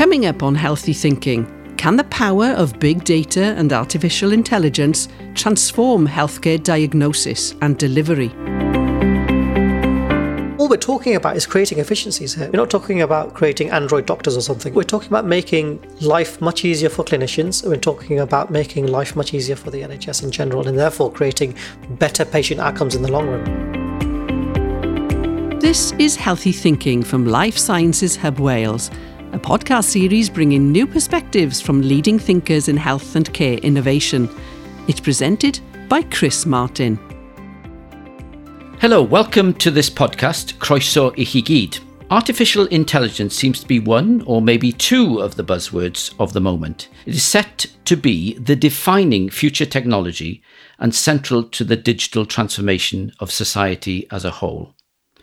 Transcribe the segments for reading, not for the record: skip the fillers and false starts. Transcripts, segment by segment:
Coming up on Healthy Thinking, can the power of big data and artificial intelligence transform healthcare diagnosis and delivery? All we're talking about is creating efficiencies here. We're not talking about creating Android doctors or something. We're talking about making life much easier for clinicians. We're talking about making life much easier for the NHS in general, and therefore creating better patient outcomes in the long run. This is Healthy Thinking from Life Sciences Hub Wales, a podcast series bringing new perspectives from leading thinkers in health and care innovation. It's presented by Chris Martin. Hello, welcome to this podcast, Croeso I chi gyd. Artificial intelligence seems to be one or maybe two of the buzzwords of the moment. It is set to be the defining future technology and central to the digital transformation of society as a whole.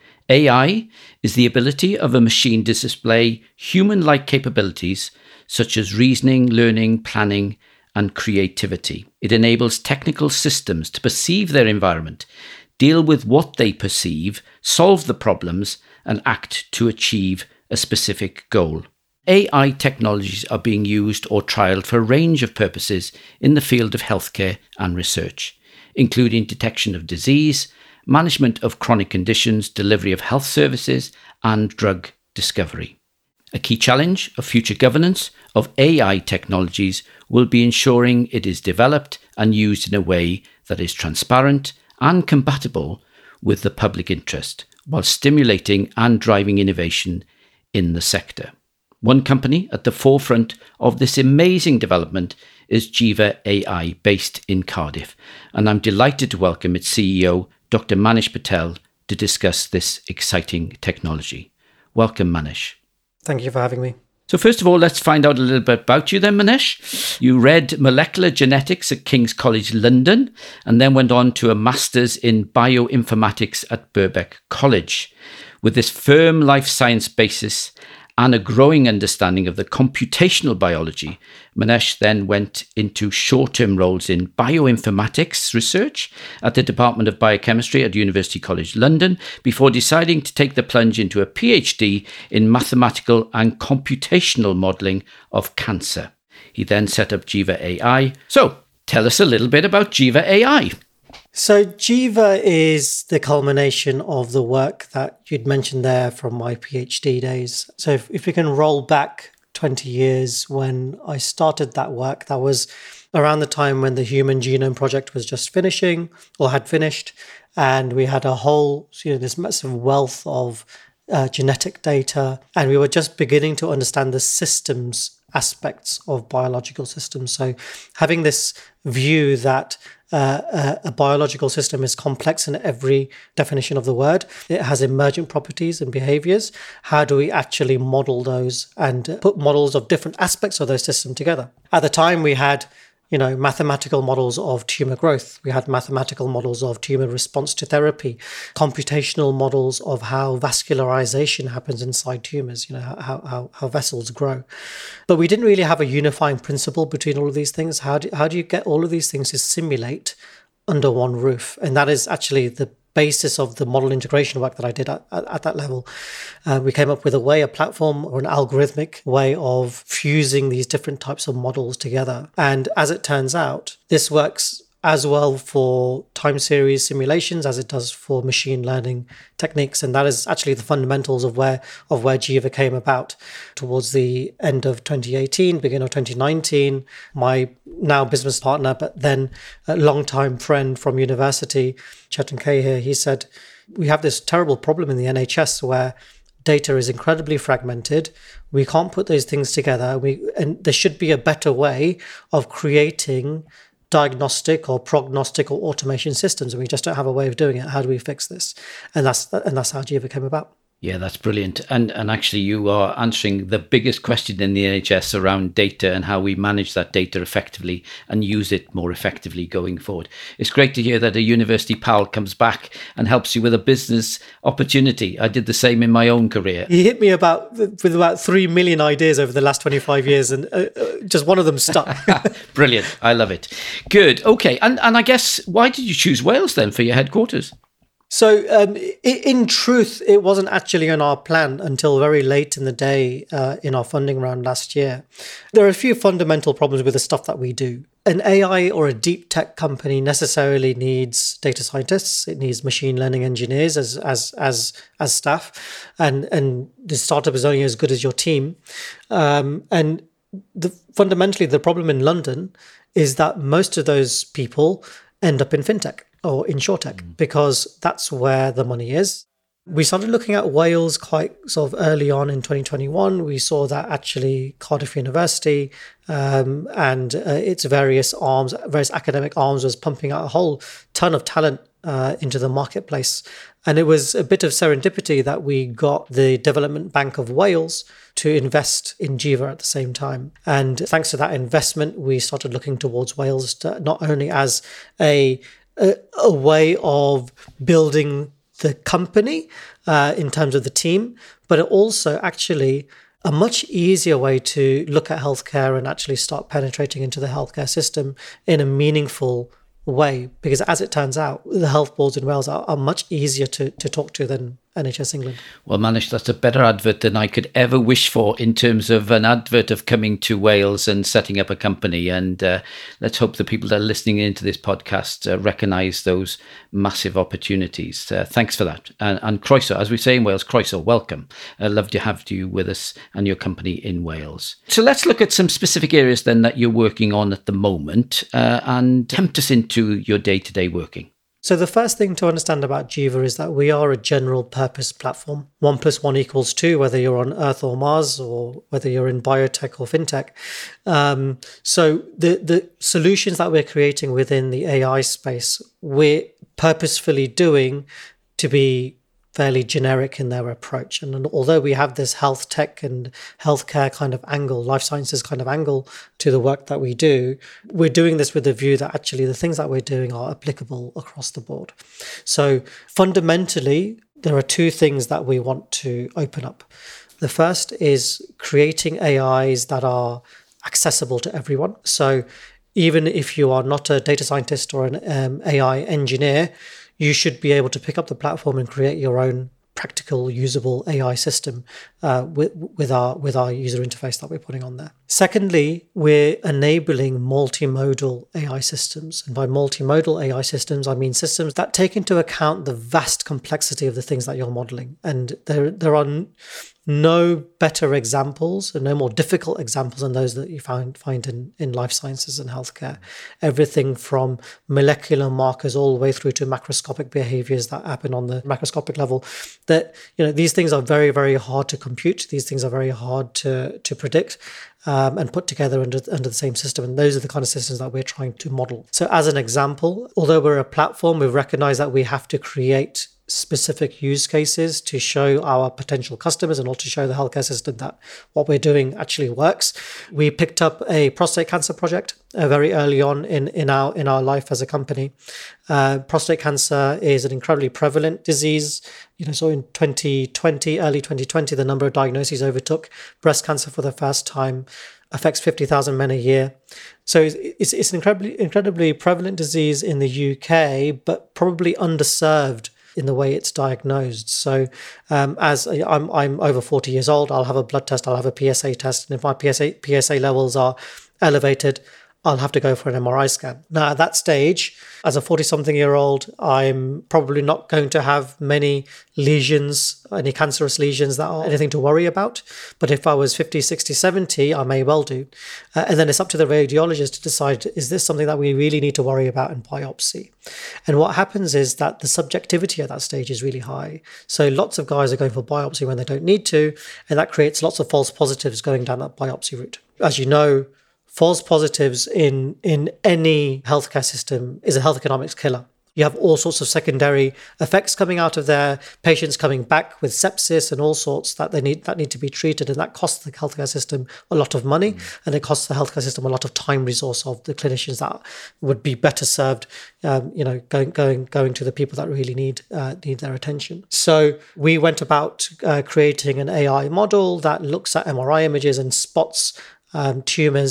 AI is the ability of a machine to display human-like capabilities such as reasoning, learning, planning, and creativity. It enables technical systems to perceive their environment, deal with what they perceive, solve the problems, and act to achieve a specific goal. AI technologies are being used or trialled for a range of purposes in the field of healthcare and research, including detection of disease, management of chronic conditions, delivery of health services, and drug discovery. A key challenge of future governance of AI technologies will be ensuring it is developed and used in a way that is transparent and compatible with the public interest, while stimulating and driving innovation in the sector. One company at the forefront of this amazing development is Jiva AI, based in Cardiff, and I'm delighted to welcome its CEO, Dr. Manish Patel, to discuss this exciting technology. Welcome, Manish. Thank you for having me. So first of all, let's find out a little bit about you then, Manish. You read molecular genetics at King's College London and then went on to a master's in bioinformatics at Birkbeck College. With this firm life science basis and a growing understanding of the computational biology, Manish then went into short-term roles in bioinformatics research at the Department of Biochemistry at University College London before deciding to take the plunge into a PhD in mathematical and computational modelling of cancer. He then set up Jiva AI. So tell us a little bit about Jiva AI. So Jiva is the culmination of the work that you'd mentioned there from my PhD days. So if we can roll back 20 years when I started that work, that was around the time when the Human Genome Project was just finishing or had finished. And we had a whole, this massive wealth of genetic data. And we were just beginning to understand the systems aspects of biological systems. So having this view that a biological system is complex in every definition of the word. It has emergent properties and behaviors. How do we actually model those and put models of different aspects of those systems together? At the time, we had mathematical models of tumor growth. We had mathematical models of tumor response to therapy, computational models of how vascularization happens inside tumors, how vessels grow. But we didn't really have a unifying principle between all of these things. How do you get all of these things to simulate under one roof? And that is actually the basis of the model integration work that I did at that level. We came up with a platform or an algorithmic way of fusing these different types of models together. And as it turns out, this works as well for time series simulations as it does for machine learning techniques. And that is actually the fundamentals of where Jiva came about. Towards the end of 2018, beginning of 2019, my now business partner, but then a longtime friend from university, Chetan Kehir, he said, we have this terrible problem in the NHS where data is incredibly fragmented. We can't put those things together. And there should be a better way of creating diagnostic or prognostic or automation systems, and we just don't have a way of doing it. How do we fix this? And that's how Jiva came about. Yeah, that's brilliant. And actually you are answering the biggest question in the NHS around data and how we manage that data effectively and use it more effectively going forward. It's great to hear that a university pal comes back and helps you with a business opportunity. I did the same in my own career. He hit me with about 3 million ideas over the last 25 years and just one of them stuck. Brilliant. I love it. Good. Okay. And I guess, why did you choose Wales then for your headquarters? So in truth, it wasn't actually on our plan until very late in the day in our funding round last year. There are a few fundamental problems with the stuff that we do. An AI or a deep tech company necessarily needs data scientists. It needs machine learning engineers as staff, and the startup is only as good as your team. And fundamentally, the problem in London is that most of those people end up in fintech or insurtech, because that's where the money is. We started looking at Wales quite sort of early on in 2021. We saw that actually Cardiff University and its various academic arms was pumping out a whole ton of talent into the marketplace. And it was a bit of serendipity that we got the Development Bank of Wales to invest in Jiva at the same time. And thanks to that investment, we started looking towards Wales not only as a way of building the company in terms of the team, but also actually a much easier way to look at healthcare and actually start penetrating into the healthcare system in a meaningful way. Because as it turns out, the health boards in Wales are much easier to talk to than NHS England. Well, Manish, that's a better advert than I could ever wish for in terms of an advert of coming to Wales and setting up a company. And let's hope the people that are listening into this podcast recognise those massive opportunities. Thanks for that. And Croeso, as we say in Wales, Croeso, welcome. Love to have you with us and your company in Wales. So let's look at some specific areas then that you're working on at the moment and tempt us into your day-to-day working. So the first thing to understand about Jiva is that we are a general purpose platform. 1 + 1 = 2, whether you're on Earth or Mars, or whether you're in biotech or fintech. So the solutions that we're creating within the AI space, we're purposefully doing to be fairly generic in their approach. And although we have this health tech and healthcare kind of angle, life sciences kind of angle to the work that we do, we're doing this with the view that actually the things that we're doing are applicable across the board. So fundamentally, there are two things that we want to open up. The first is creating AIs that are accessible to everyone. So even if you are not a data scientist or an AI engineer, you should be able to pick up the platform and create your own practical, usable AI system with our user interface that we're putting on there. Secondly, we're enabling multimodal AI systems. And by multimodal AI systems, I mean systems that take into account the vast complexity of the things that you're modeling. And there are no better examples and no more difficult examples than those that you find in life sciences and healthcare. Everything from molecular markers all the way through to macroscopic behaviors that happen on the macroscopic level. That, these things are very, very hard to compute. These things are very hard to predict and put together under the same system. And those are the kind of systems that we're trying to model. So as an example, although we're a platform, we've recognized that we have to create specific use cases to show our potential customers and also show the healthcare system that what we're doing actually works. We picked up a prostate cancer project very early on in our life as a company. Prostate cancer is an incredibly prevalent disease. So in 2020, early 2020, the number of diagnoses overtook breast cancer for the first time. Affects 50,000 men a year. So it's an incredibly prevalent disease in the UK, but probably underserved in the way it's diagnosed. So as I'm over 40 years old, I'll have a blood test, I'll have a PSA test. And if my PSA levels are elevated, I'll have to go for an MRI scan. Now, at that stage, as a 40-something-year-old, I'm probably not going to have many lesions, any cancerous lesions that are anything to worry about. But if I was 50, 60, 70, I may well do. And then it's up to the radiologist to decide, is this something that we really need to worry about in biopsy? And what happens is that the subjectivity at that stage is really high. So lots of guys are going for biopsy when they don't need to, and that creates lots of false positives going down that biopsy route. As you know, false positives in any healthcare system is a health economics killer. You have all sorts of secondary effects coming out of there, patients coming back with sepsis and all sorts that need to be treated, and that costs the healthcare system a lot of money, and it costs the healthcare system a lot of time resource of the clinicians that would be better served, going to the people that really need their attention. So we went about creating an AI model that looks at MRI images and spots tumors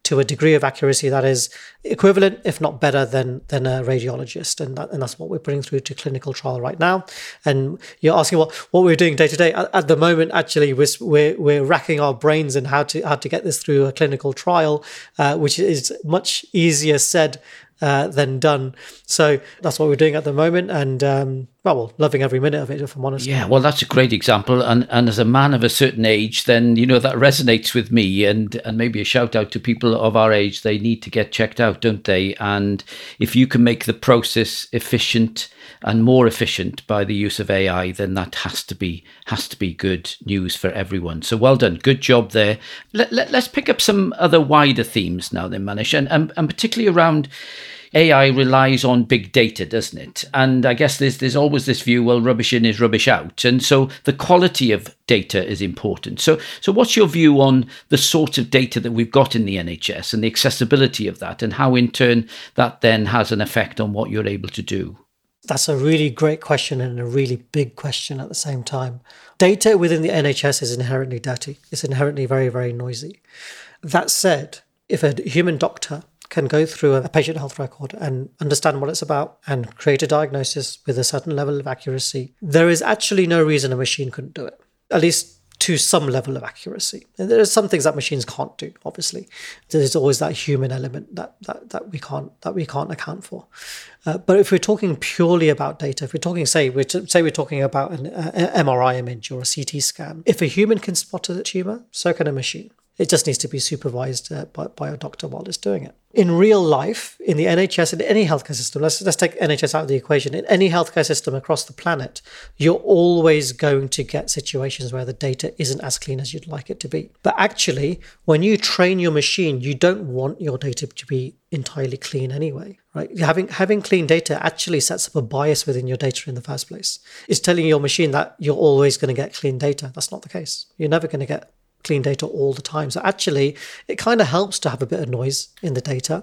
to a degree of accuracy that is equivalent, if not better, than a radiologist. And that's what we're putting through to clinical trial right now. And you're asking what we're doing day to day. At the moment, actually, we're racking our brains in how to get this through a clinical trial, which is much easier said than done. So that's what we're doing at the moment, and loving every minute of it, if I'm honest. Yeah, well, that's a great example, and as a man of a certain age, then that resonates with me, and maybe a shout out to people of our age. They need to get checked out, don't they? And if you can make the process efficient and more efficient by the use of AI, then that has to be good news for everyone. So well done, good job there. Let's pick up some other wider themes now, then, Manish, and particularly around AI relies on big data, doesn't it? And I guess there's always this view, well, rubbish in is rubbish out. And so the quality of data is important. So what's your view on the sort of data that we've got in the NHS and the accessibility of that, and how in turn that then has an effect on what you're able to do? That's a really great question and a really big question at the same time. Data within the NHS is inherently dirty. It's inherently very, very noisy. That said, if a human doctor can go through a patient health record and understand what it's about and create a diagnosis with a certain level of accuracy, there is actually no reason a machine couldn't do it, at least to some level of accuracy. And there are some things that machines can't do, obviously. There's always that human element that we can't account for. But if we're talking purely about data, if we're talking, we're talking about an MRI image or a CT scan, if a human can spot a tumor, so can a machine. It just needs to be supervised by a doctor while it's doing it. In real life, in the NHS, in any healthcare system, let's take NHS out of the equation, in any healthcare system across the planet, you're always going to get situations where the data isn't as clean as you'd like it to be. But actually, when you train your machine, you don't want your data to be entirely clean anyway, right? Having clean data actually sets up a bias within your data in the first place. It's telling your machine that you're always going to get clean data. That's not the case. You're never going to get clean data all the time. So actually, it kind of helps to have a bit of noise in the data.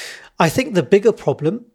I think the bigger problem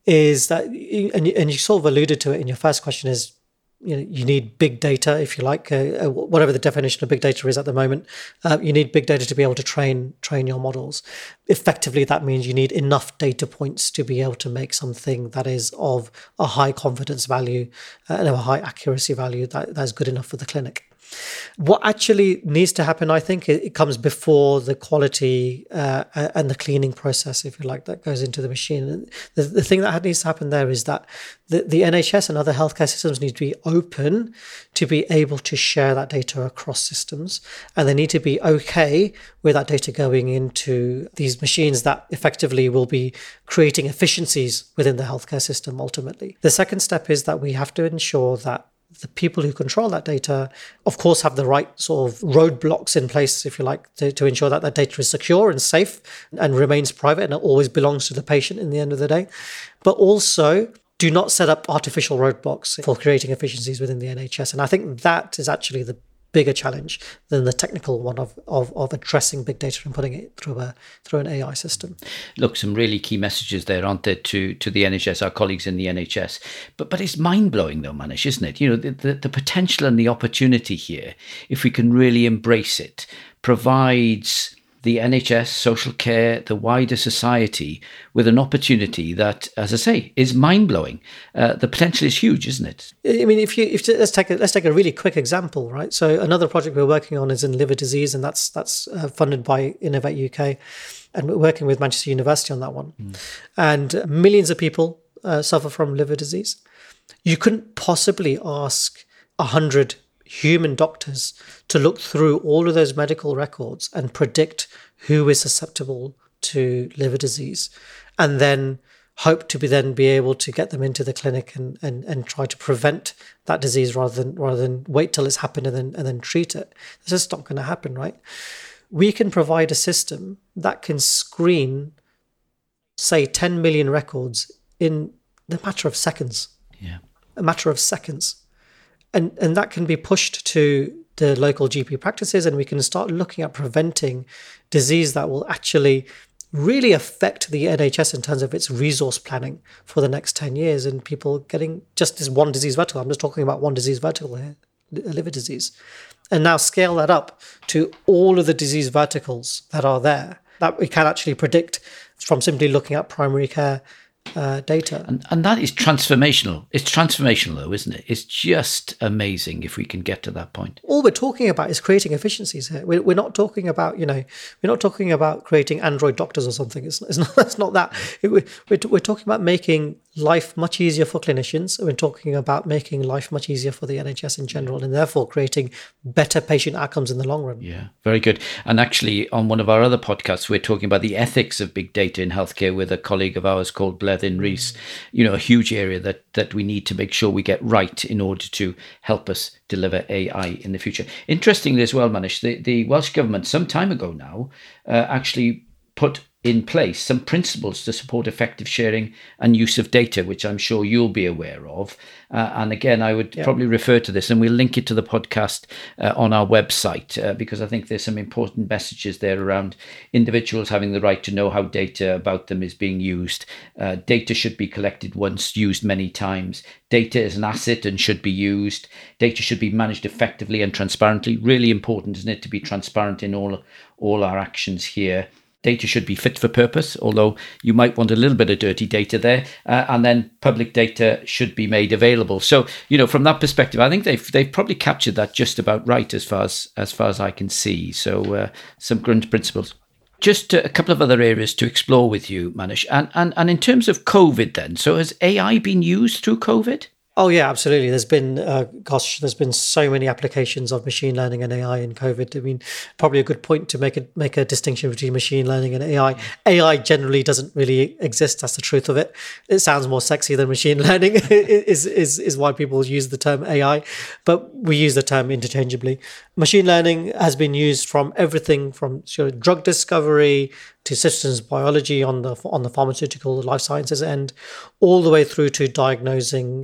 is that, and you sort of alluded to it in your first question, is you need big data, if you like, whatever the definition of big data is at the moment. You need big data to be able to train your models. Effectively, that means you need enough data points to be able to make something that is of a high confidence value and a high accuracy value that's good enough for the clinic. What actually needs to happen, I think, it comes before the quality and the cleaning process, if you like, that goes into the machine. The thing that needs to happen there is that the NHS and other healthcare systems need to be open to be able to share that data across systems, and they need to be okay with that data going into these machines that effectively will be creating efficiencies within the healthcare system ultimately. The second step is that we have to ensure that the people who control that data, of course, have the right sort of roadblocks in place, if you like, to ensure that that data is secure and safe and remains private and it always belongs to the patient in the end of the day. But also, do not set up artificial roadblocks for creating efficiencies within the NHS. And I think that is actually the bigger challenge than the technical one of addressing big data and putting it through an AI system. Look, some really key messages there, aren't there, to the NHS, our colleagues in the NHS. But it's mind-blowing though, Manish, isn't it? The potential and the opportunity here, if we can really embrace it, provides the NHS, social care, the wider society with an opportunity that, as I say, is mind-blowing. The potential is huge, isn't it? I mean, let's take a really quick example, right? So another project we're working on is in liver disease, and that's funded by Innovate UK, and we're working with Manchester University on that one. And millions of people suffer from liver disease. You couldn't possibly ask 100 human doctors to look through all of those medical records and predict who is susceptible to liver disease, and then hope to be able to get them into the clinic and try to prevent that disease rather than wait till it's happened and then treat it. This is not going to happen, right? We can provide a system that can screen, say, 10 million records in the matter of seconds. Yeah. A matter of seconds. And that can be pushed to the local GP practices, and we can start looking at preventing disease that will actually really affect the NHS in terms of its resource planning for the next 10 years and people getting just this one disease vertical. I'm just talking about one disease vertical here, liver disease. And now scale that up to all of the disease verticals that are there that we can actually predict from simply looking at primary care data. And that is transformational. It's transformational, though, isn't it? It's just amazing if we can get to that point. All we're talking about is creating efficiencies here. We're not talking about, we're not talking about creating Android doctors or something. It's not that. We're talking about making life much easier for clinicians. We're talking about making life much easier for the NHS in general, and therefore creating better patient outcomes in the long run. Yeah, very good. And actually, on one of our other podcasts, we're talking about the ethics of big data in healthcare with a colleague of ours called Bleddyn Rees. A huge area that we need to make sure we get right in order to help us deliver AI in the future. Interestingly as well, Manish, the Welsh Government some time ago now actually put in place some principles to support effective sharing and use of data, which I'm sure you'll be aware of. And again, I would probably refer to this, and we'll link it to the podcast on our website, because I think there's some important messages there around individuals having the right to know how data about them is being used. Data should be collected once, used many times. Data is an asset and should be used. Data should be managed effectively and transparently. Really important, isn't it, to be transparent in all our actions here. Data should be fit for purpose, although you might want a little bit of dirty data there. And then public data should be made available. So, from that perspective, I think they've probably captured that just about right as far as I can see. So some grand principles. Just a couple of other areas to explore with you, Manish. And in terms of COVID then, so has AI been used through COVID? Oh yeah, absolutely. There's been, there's been so many applications of machine learning and AI in COVID. I mean, probably a good point to make a distinction between machine learning and AI. AI generally doesn't really exist. That's the truth of it. It sounds more sexy than machine learning is why people use the term AI, but we use the term interchangeably. Machine learning has been used from everything from drug discovery to systems biology on the pharmaceutical life sciences end, all the way through to diagnosing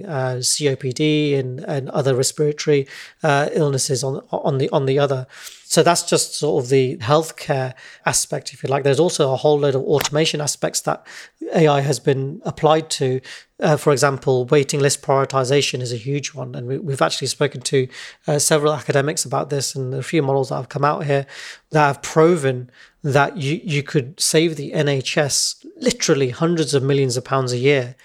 COPD and other respiratory illnesses on the other. So that's just sort of the healthcare aspect, if you like. There's also a whole load of automation aspects that AI has been applied to. For example, waiting list prioritization is a huge one. And we've actually spoken to several academics about this, and a few models that have come out here that have proven that you could save the NHS literally hundreds of millions of pounds a year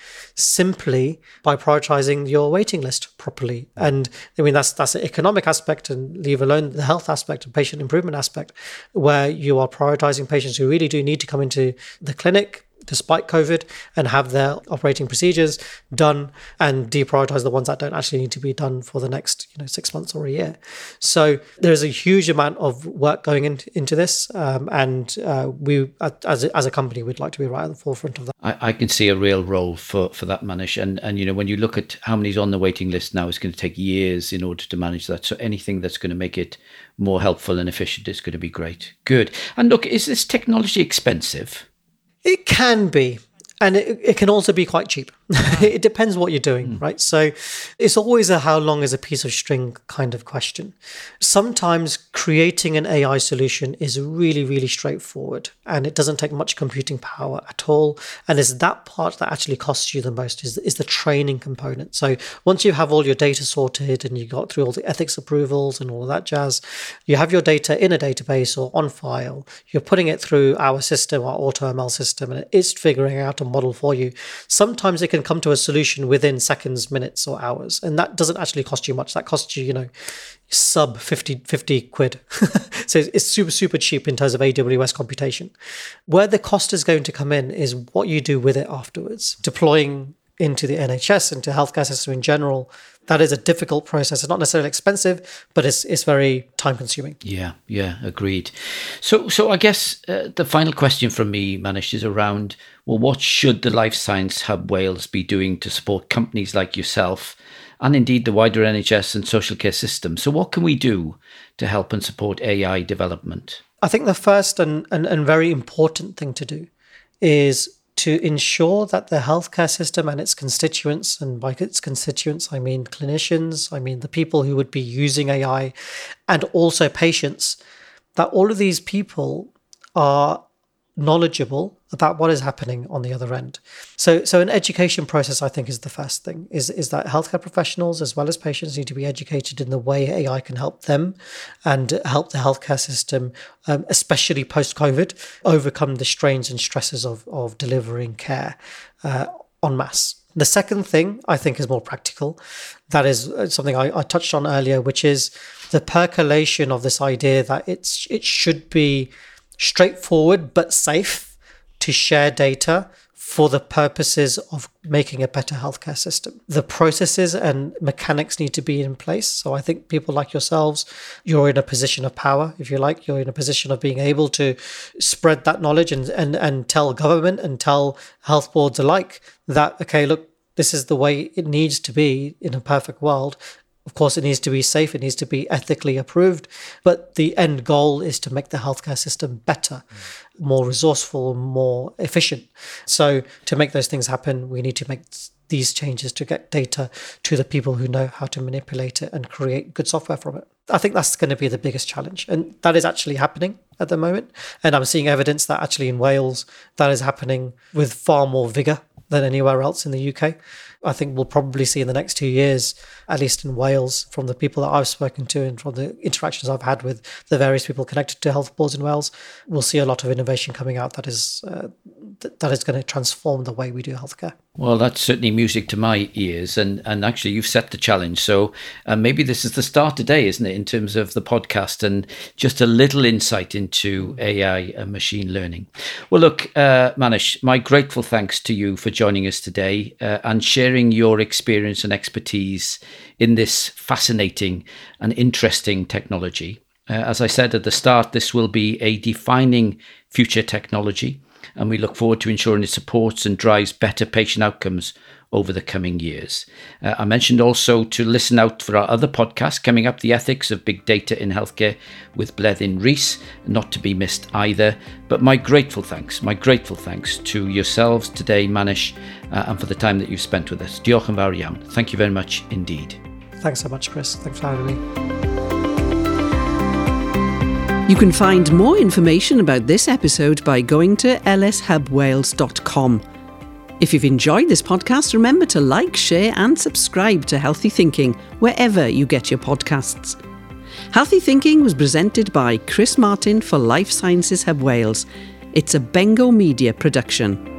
simply by prioritizing your waiting list properly. And I mean, that's an economic aspect, and leave alone the health aspect and patient improvement aspect, where you are prioritizing patients who really do need to come into the clinic despite COVID and have their operating procedures done, and deprioritize the ones that don't actually need to be done for the next 6 months or a year. So there's a huge amount of work going into this, and we as a company would like to be right at the forefront of that. I can see a real role for that, Manish, and when you look at how many's on the waiting list now, it's going to take years in order to manage that. So anything that's going to make it more helpful and efficient is going to be great. Good. And look, is this technology expensive? It can be, and it can also be quite cheap. It depends what you're doing, right? So it's always a how long is a piece of string kind of question. Sometimes creating an AI solution is really, really straightforward, and it doesn't take much computing power at all. And it's that part that actually costs you the most is the training component. So once you have all your data sorted and you got through all the ethics approvals and all of that jazz, you have your data in a database or on file, you're putting it through our system, our AutoML system, and it's figuring out a model for you. Sometimes it can come to a solution within seconds, minutes, or hours, and that doesn't actually cost you much. That costs you, sub 50 quid. So it's super cheap in terms of AWS computation. Where the cost is going to come in is what you do with it afterwards. Deploying into the NHS, into healthcare system in general, that is a difficult process. It's not necessarily expensive, but it's very time consuming. Yeah, agreed. So I guess the final question from me, Manish, is around, well, what should the Life Science Hub Wales be doing to support companies like yourself and indeed the wider NHS and social care system? So what can we do to help and support AI development? I think the first and very important thing to do is to ensure that the healthcare system and its constituents, and by its constituents, I mean clinicians, I mean the people who would be using AI, and also patients, that all of these people are knowledgeable about what is happening on the other end. So an education process, I think, is the first thing, is that healthcare professionals as well as patients need to be educated in the way AI can help them and help the healthcare system, especially post-COVID, overcome the strains and stresses of delivering care en masse. The second thing I think is more practical. That is something I touched on earlier, which is the percolation of this idea that it should be straightforward but safe to share data for the purposes of making a better healthcare system. The processes and mechanics need to be in place. So I think people like yourselves, you're in a position of power, if you like. You're in a position of being able to spread that knowledge and tell government and tell health boards alike that, okay, look, this is the way it needs to be in a perfect world. Of course, it needs to be safe, it needs to be ethically approved, but the end goal is to make the healthcare system better, more resourceful, more efficient. So to make those things happen, we need to make these changes to get data to the people who know how to manipulate it and create good software from it. I think that's going to be the biggest challenge. And that is actually happening at the moment. And I'm seeing evidence that actually in Wales, that is happening with far more vigour than anywhere else in the UK. I think we'll probably see in the next 2 years, at least in Wales, from the people that I've spoken to and from the interactions I've had with the various people connected to health boards in Wales, we'll see a lot of innovation coming out that is going to transform the way we do healthcare. Well, that's certainly music to my ears. And actually, you've set the challenge. So maybe this is the start today, isn't it, in terms of the podcast and just a little insight into AI and machine learning. Well, look, Manish, my grateful thanks to you for joining us today and sharing your experience and expertise in this fascinating and interesting technology. As I said at the start, this will be a defining future technology, and we look forward to ensuring it supports and drives better patient outcomes over the coming years. I mentioned also to listen out for our other podcast coming up, The Ethics of Big Data in Healthcare with Bleddyn Rees, not to be missed either. But my grateful thanks to yourselves today, Manish, and for the time that you've spent with us. Diolch yn fawr iawn. Thank you very much indeed. Thanks so much, Chris. Thanks for having me. You can find more information about this episode by going to lshubwales.com. If you've enjoyed this podcast, remember to like, share and subscribe to Healthy Thinking wherever you get your podcasts. Healthy Thinking was presented by Chris Martin for Life Sciences Hub Wales. It's a Bengo Media production.